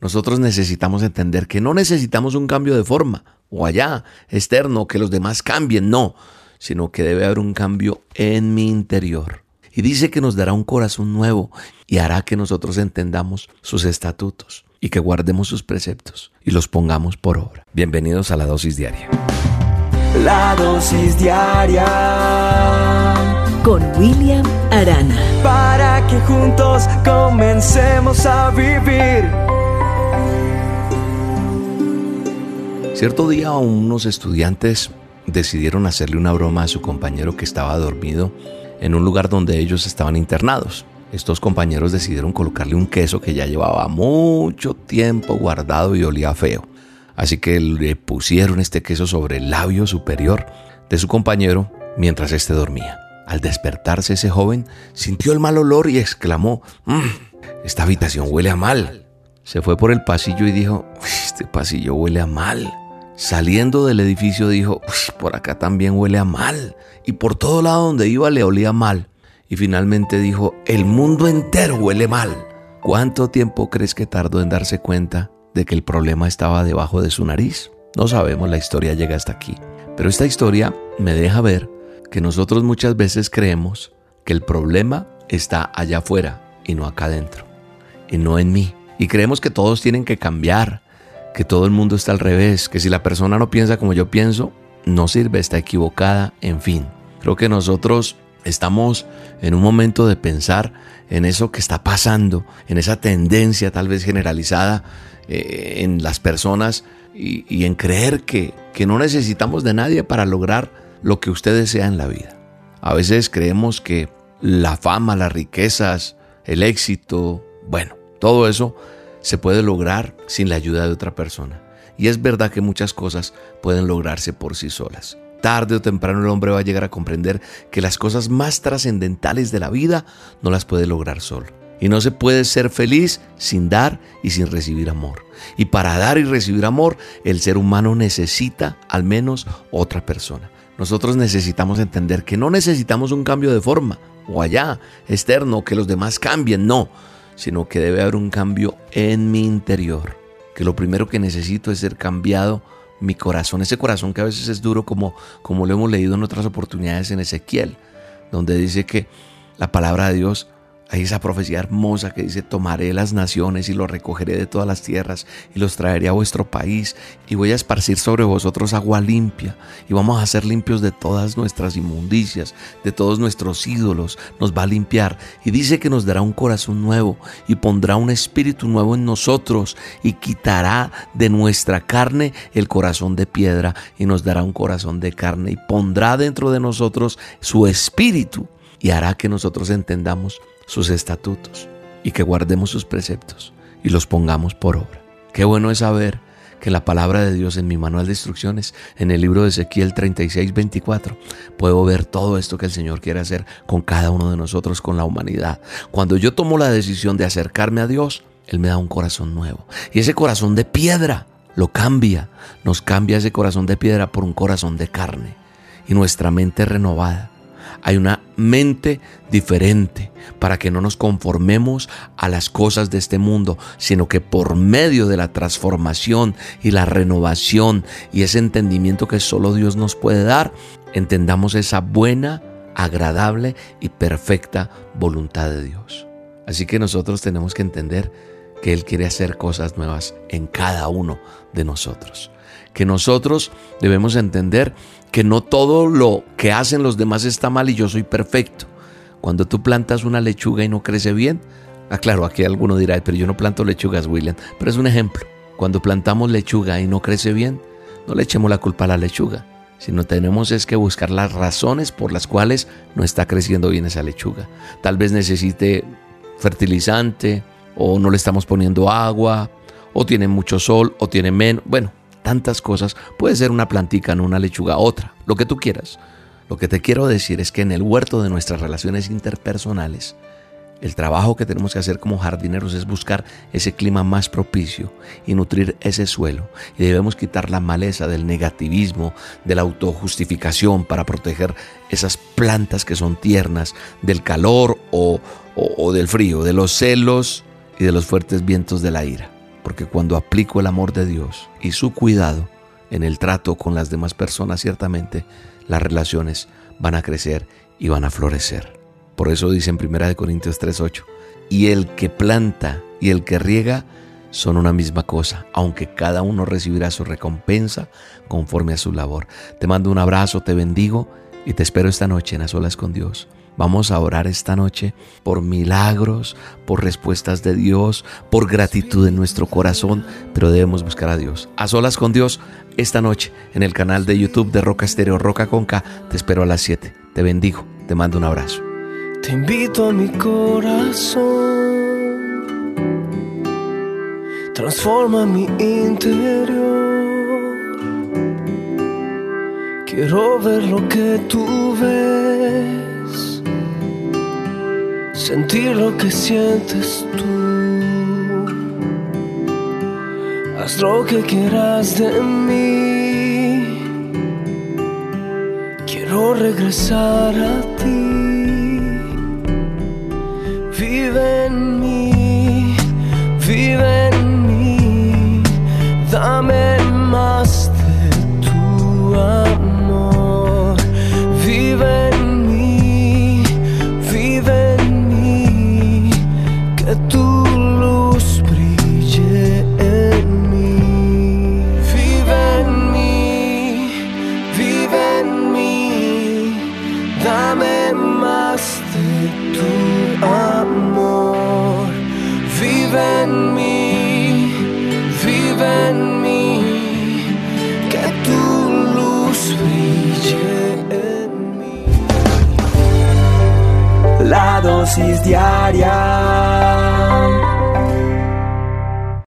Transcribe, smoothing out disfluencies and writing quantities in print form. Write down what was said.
nosotros necesitamos entender que no necesitamos un cambio de forma o allá, externo, que los demás cambien, no, sino que debe haber un cambio en mi interior. Y dice que nos dará un corazón nuevo y hará que nosotros entendamos sus estatutos y que guardemos sus preceptos y los pongamos por obra. Bienvenidos a la Dosis Diaria. La Dosis Diaria con William Arana. Para que juntos comencemos a vivir. Cierto día unos estudiantes decidieron hacerle una broma a su compañero que estaba dormido en un lugar donde ellos estaban internados. Estos compañeros decidieron colocarle un queso que ya llevaba mucho tiempo guardado y olía feo. Así que le pusieron este queso sobre el labio superior de su compañero mientras éste dormía. Al despertarse ese joven sintió el mal olor y exclamó: esta habitación huele a mal. Se fue por el pasillo y dijo: este pasillo huele a mal. Saliendo del edificio dijo: por acá también huele a mal. Y por todo lado donde iba le olía mal. Y finalmente dijo: el mundo entero huele mal. ¿Cuánto tiempo crees que tardó en darse cuenta de que el problema estaba debajo de su nariz? No sabemos, la historia llega hasta aquí. Pero esta historia me deja ver que nosotros muchas veces creemos que el problema está allá afuera y no acá adentro, y no en mí. Y creemos que todos tienen que cambiar, que todo el mundo está al revés, que si la persona no piensa como yo pienso, no sirve, está equivocada, en fin. Creo que nosotros estamos en un momento de pensar en eso que está pasando, en esa tendencia tal vez generalizada en las personas y en creer que no necesitamos de nadie para lograr lo que usted desea en la vida. A veces creemos que la fama, las riquezas, el éxito, bueno, todo eso se puede lograr sin la ayuda de otra persona. Y es verdad que muchas cosas pueden lograrse por sí solas. Tarde o temprano el hombre va a llegar a comprender que las cosas más trascendentales de la vida no las puede lograr solo. Y no se puede ser feliz sin dar y sin recibir amor. Y para dar y recibir amor, el ser humano necesita al menos otra persona. Nosotros necesitamos entender que no necesitamos un cambio de forma o allá, externo, que los demás cambien, no, sino que debe haber un cambio en mi interior. Que lo primero que necesito es ser cambiado mi corazón, ese corazón que a veces es duro, como lo hemos leído en otras oportunidades en Ezequiel, donde dice que la palabra de Dios, hay esa profecía hermosa que dice: tomaré las naciones y los recogeré de todas las tierras y los traeré a vuestro país y voy a esparcir sobre vosotros agua limpia y vamos a ser limpios de todas nuestras inmundicias, de todos nuestros ídolos, nos va a limpiar y dice que nos dará un corazón nuevo y pondrá un espíritu nuevo en nosotros y quitará de nuestra carne el corazón de piedra y nos dará un corazón de carne y pondrá dentro de nosotros su espíritu y hará que nosotros entendamos sus estatutos y que guardemos sus preceptos y los pongamos por obra. Qué bueno es saber que en la palabra de Dios, en mi manual de instrucciones, en el libro de Ezequiel 36:24, puedo ver todo esto que el Señor quiere hacer con cada uno de nosotros, con la humanidad. Cuando yo tomo la decisión de acercarme a Dios, Él me da un corazón nuevo y ese corazón de piedra lo cambia, nos cambia ese corazón de piedra por un corazón de carne y nuestra mente renovada. Hay una mente diferente para que no nos conformemos a las cosas de este mundo, sino que por medio de la transformación y la renovación y ese entendimiento que solo Dios nos puede dar, entendamos esa buena, agradable y perfecta voluntad de Dios. Así que nosotros tenemos que entender que Él quiere hacer cosas nuevas en cada uno de nosotros. Que nosotros debemos entender que no todo lo que hacen los demás está mal y yo soy perfecto. Cuando tú plantas una lechuga y no crece bien, claro, aquí alguno dirá: pero yo no planto lechugas, William, pero es un ejemplo. Cuando plantamos lechuga y no crece bien, no le echemos la culpa a la lechuga, sino tenemos es que buscar las razones por las cuales no está creciendo bien esa lechuga. Tal vez necesite fertilizante, o no le estamos poniendo agua, o tiene mucho sol, o tiene menos, bueno, tantas cosas. Puede ser una plantica, no una lechuga, otra, lo que tú quieras. Lo que te quiero decir es que en el huerto de nuestras relaciones interpersonales, el trabajo que tenemos que hacer como jardineros es buscar ese clima más propicio y nutrir ese suelo. Y debemos quitar la maleza del negativismo, de la autojustificación para proteger esas plantas que son tiernas del calor o del frío, de los celos y de los fuertes vientos de la ira. porque cuando aplico el amor de Dios y su cuidado en el trato con las demás personas, ciertamente las relaciones van a crecer y van a florecer. Por eso dice en 1 Corintios 3:8, y el que planta y el que riega son una misma cosa, aunque cada uno recibirá su recompensa conforme a su labor. Te mando un abrazo, te bendigo y te espero esta noche en A Solas con Dios. Vamos a orar esta noche por milagros, por respuestas de Dios, por gratitud en nuestro corazón, pero debemos buscar a Dios. A Solas con Dios, esta noche en el canal de YouTube de Roca Estéreo, Roca con K. Te espero a las 7. Te bendigo, te mando un abrazo. Te invito a mi corazón, transforma mi interior. Quiero ver lo que tú ves, sentir lo que sientes tú. Haz lo que quieras de mí, quiero regresar a ti. Vive en mí, vive en mí, dame más de tu amor. Vive en mí, que tu luz brille en mí. Vive en mí, dame más de tu amor. Vive en mí, que tu luz brille en mí. La dosis diaria